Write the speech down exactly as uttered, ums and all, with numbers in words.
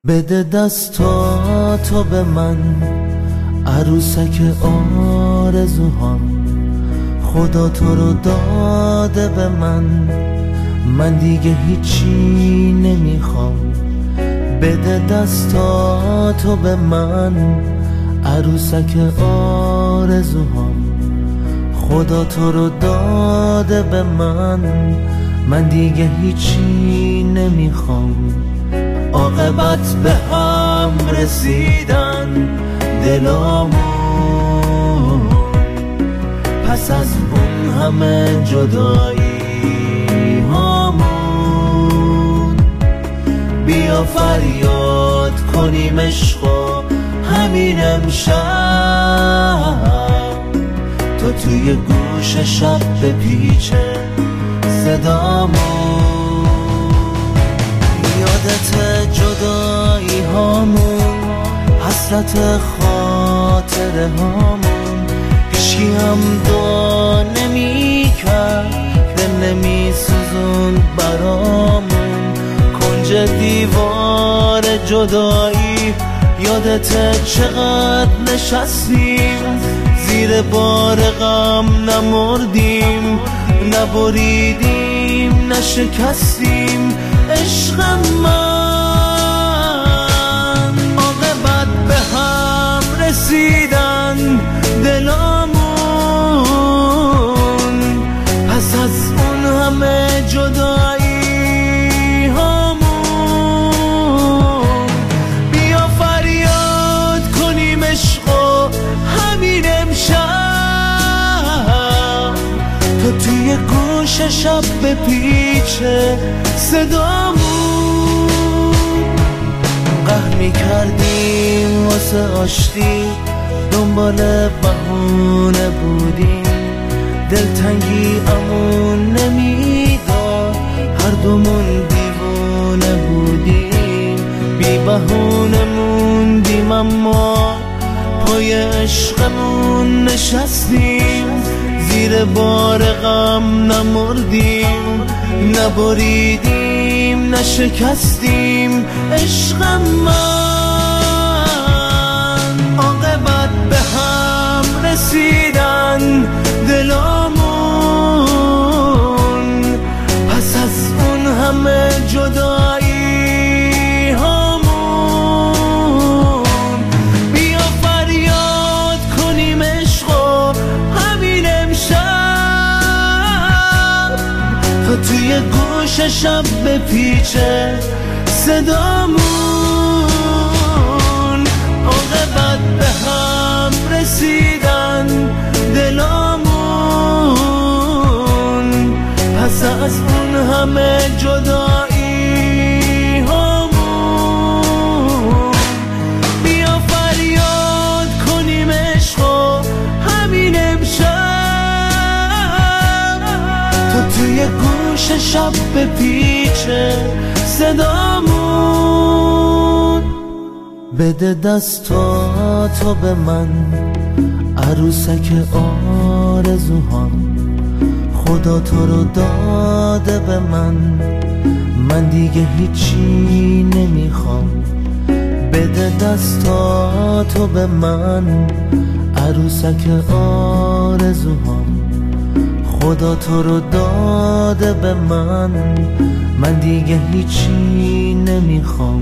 بده دستاتو به من، عروسک آرزوهام. خدا تو رو داده به من، من دیگه هیچی نمیخوام. بده دستاتو به من، عروسک آرزوهام. خدا تو رو داده به من، من دیگه هیچی نمیخوام. عاقبت به هم رسیدن دلامون، پس از اون همه جدایی هامون. بیا فریاد کنیم عشق و همین امشب، تو توی گوش شب بپیچه صدامون. یادت جدایی هامون، حسرت خاطره هامون. هیچکی هم دعا نمی کرد، دل نمی سوزون برامون. کنج دیوار جدایی، یادت چقدر نشستیم، زیر بار غم نمردیم، نبریدیم نشکستیم. عشق من، عاقبت به هم رسیدن دلامون، پس از اون همه جدایی هامون. بیا فریاد کنیم عشق و همین امشب، تو توی گوش شب بپیچه صدامون. قهر میکردیم واسه آشتی، دنبال بهونه بودیم. دلتنگی امون نمیداد، هر دومون دیوونه بودیم. بی بهونه موندیم اما پای عشقمون نشستیم، زیر بار غم نمردیم، نبریدیم نشکستیم. عشق من، عاقبت به هم رسیدن دلامون، پس از اون همه جدایی هامون. بیا فریاد کنیم عشق و همین امشب، تو توی گوش شب بپیچه صدامون. عاقبت به هم رسیدن دلامون، پس از اون همه جدایی هامون. بیا فریاد کنیم عشق و همین امشب، تو توی گوش شب بپیچه صدامون. بده دستاتو به من، عروسک آرزوهام. خدا تو رو داده به من، من دیگه هیچی نمیخوام. بده دستاتو به من، عروسک آرزوهام. خدا تو رو داده به من، من دیگه هیچی نمیخوام.